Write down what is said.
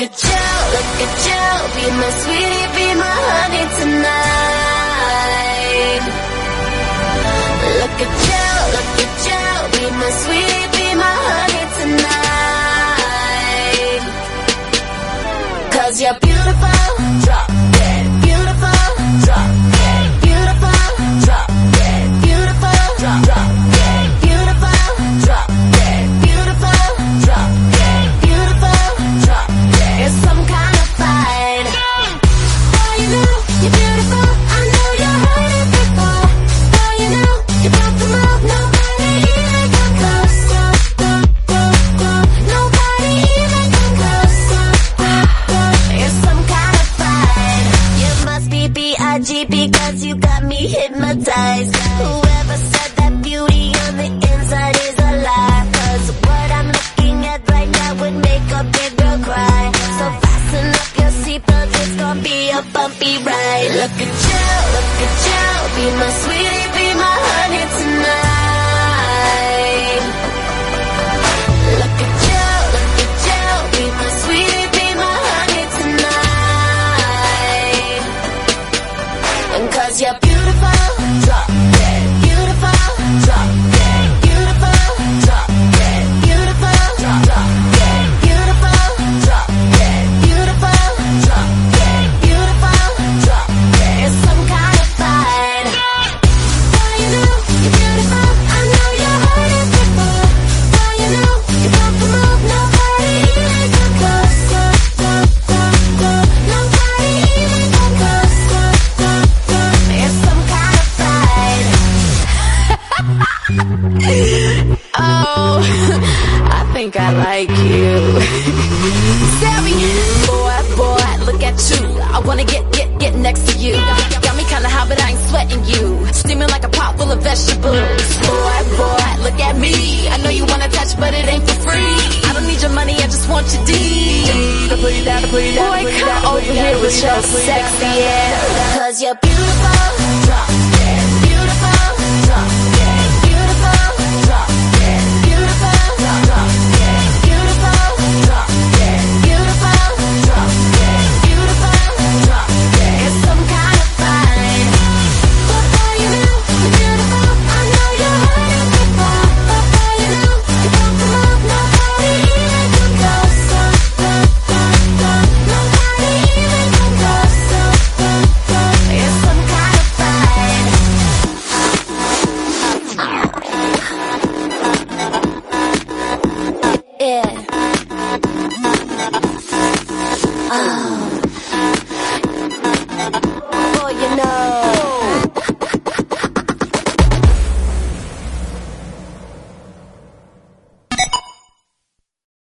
look at you, be my sweetie, be my honey tonight. Look at you, be my sweetie, be my honey tonight. 'Cause you're beautiful, drop dead, beautiful, drop dead, beautiful, drop dead, beautiful, drop dead, beautiful, drop dead, beautiful, drop dead, beautiful, drop dead. It's some kind of fight. Boy, you know you're beautiful. I know you heard it before. Boy, you know you broke the mold. Nobody even come close. Nobody even come close. It's some kind of fight. You must be B.I.G. because you got me hypnotized. Whoever said that beauty on the inside is a lie. 'Cause what I'm looking at right now would make a big girl cry. So fasten up your seatbelt, it's gonna be a bumpy ride. Look at you, be my sweetie, be my honey tonight. Look at you, be my sweetie, be my honey tonight. And 'cause you're beautiful, drop dead, beautiful, drop dead, beautiful, drop dead, beautiful, drop dead, beautiful, drop dead, beautiful, drop dead, beautiful, drop dead. It's some kind of fight. Boy, you know you're beautiful. I know you heard it before. Boy, you know you broke the mold. Nobody even come close. Nobody even come close. It's some kind of fight. Oh, I think I like you. Sammy, boy, look at you. I wanna get next to you. Got me kinda hot, but I ain't sweating you. Steaming like a pot full of vegetables. Boy, look at me. I know you wanna touch, but it ain't for free. I don't need your money, I just want your D. Boy, come over here with your sexy ass. 'Cause you're beautiful, drop dead, beautiful, drop dead, beautiful, drop dead, beautiful, drop dead, beautiful, drop dead, beautiful, drop dead, beautiful, drop dead. It's some kind of fight. But boy, you know you're beautiful. I know you heard it before. But boy, you know you broke the mold. Nobody even come close. Nobody even come close. It's some kind of fight. Yeah. Oh.